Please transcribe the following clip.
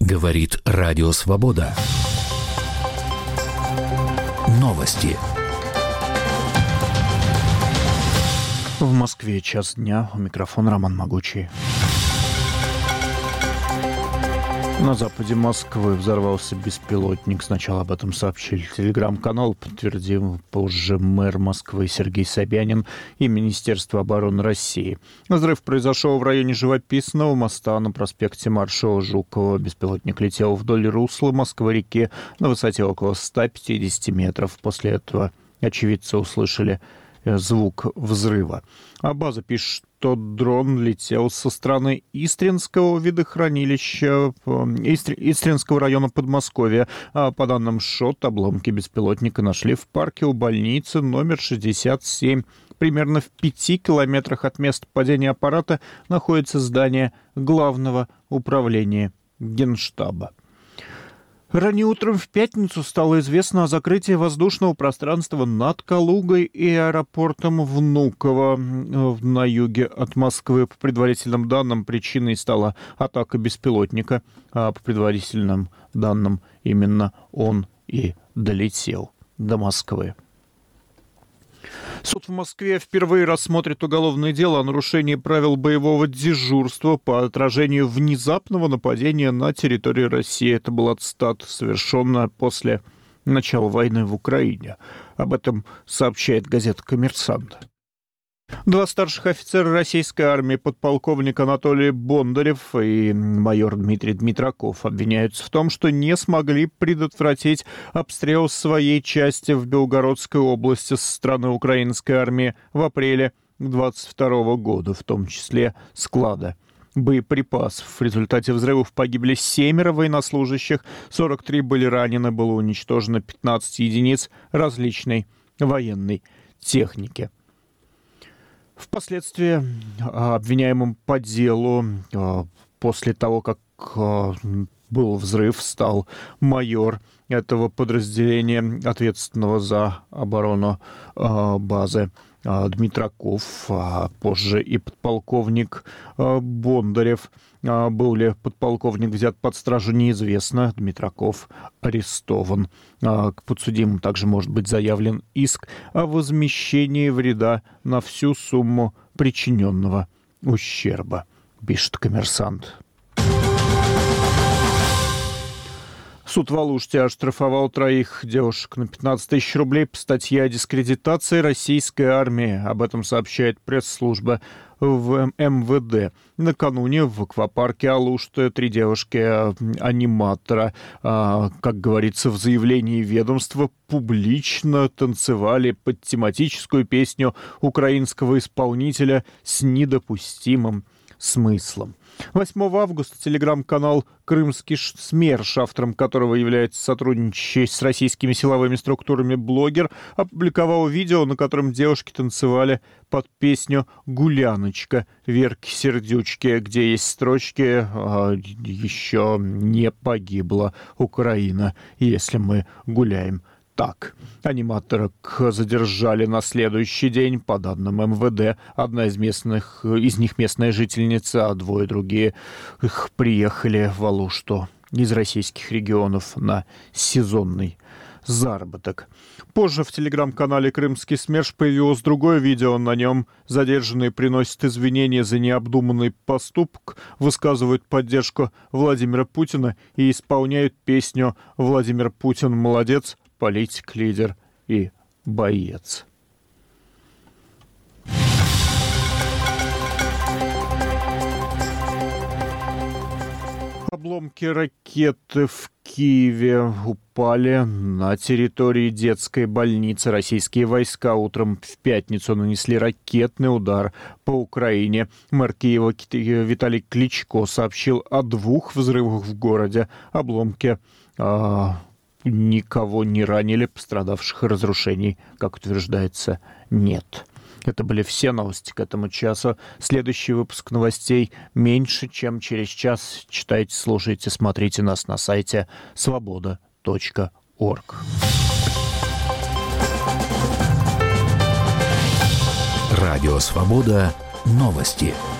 Говорит Радио Свобода. Новости. В Москве час дня. У микрофона Роман Могучий. На западе Москвы взорвался беспилотник. Сначала об этом сообщили телеграм-канал, подтвердил позже мэр Москвы Сергей Собянин и Министерство обороны России. Взрыв произошел в районе Живописного моста на проспекте маршала Жукова. Беспилотник летел вдоль русла Москвы-реки на высоте около 150 метров. После этого очевидцы услышали звук взрыва. А база пишет, что дрон летел со стороны Истринского видохранилища, Истринского района Подмосковья. А по данным ШОТ, обломки беспилотника нашли в парке у больницы номер 67. Примерно в 5 километрах от места падения аппарата находится здание Главного управления Генштаба. Ранее утром в пятницу стало известно о закрытии воздушного пространства над Калугой и аэропортом Внуково на юге от Москвы. По предварительным данным, причиной стала атака беспилотника. А по предварительным данным, именно он и долетел до Москвы. Суд в Москве впервые рассмотрит уголовное дело о нарушении правил боевого дежурства по отражению внезапного нападения на территорию России. Это была цитата, совершенная после начала войны в Украине. Об этом сообщает газета «Коммерсант». Два старших офицера российской армии, подполковник Анатолий Бондарев и майор Дмитрий Дмитраков, обвиняются в том, что не смогли предотвратить обстрел своей части в Белгородской области со стороны украинской армии в апреле 2022 года, в том числе склада боеприпасов. В результате взрывов погибли 7 военнослужащих, 43 были ранены, было уничтожено 15 единиц различной военной техники. Впоследствии обвиняемым по делу после того, как был взрыв, стал майор этого подразделения, ответственного за оборону базы Дмитраков, а позже и подполковник Бондарев. Был ли подполковник взят под стражу, неизвестно. Дмитраков арестован. К подсудимым также может быть заявлен иск о возмещении вреда на всю сумму причиненного ущерба, пишет «Коммерсант». Суд в Алуште оштрафовал 3 девушек на 15 тысяч рублей по статье о дискредитации российской армии. Об этом сообщает пресс-служба в МВД. Накануне в аквапарке Алушты 3 девушки-аниматора, как говорится в заявлении ведомства, публично танцевали под тематическую песню украинского исполнителя с недопустимым смыслом. 8 августа телеграм-канал «Крымский СМЕРШ», автором которого является сотрудничающий с российскими силовыми структурами блогер, опубликовал видео, на котором девушки танцевали под песню «Гуляночка» Верки Сердючки, где есть строчки «Еще не погибла Украина, если мы гуляем так». Аниматорок задержали на следующий день. По данным МВД, одна из них местная жительница, а 2 другие приехали в Алушту из российских регионов на сезонный заработок. Позже в телеграм-канале «Крымский СМЕРШ» появилось другое видео. На нем задержанные приносят извинения за необдуманный поступок, высказывают поддержку Владимира Путина и исполняют песню «Владимир Путин молодец, политик, лидер и боец». Обломки ракеты в Киеве упали на территории детской больницы. Российские войска утром в пятницу нанесли ракетный удар по Украине. Мэр Киева Виталий Кличко сообщил о 2 взрывах в городе. Обломки никого не ранили, пострадавших и разрушений, как утверждается, нет. Это были все новости к этому часу. Следующий выпуск новостей меньше, чем через час. Читайте, слушайте, смотрите нас на сайте svoboda.org. Радио «Свобода». Новости.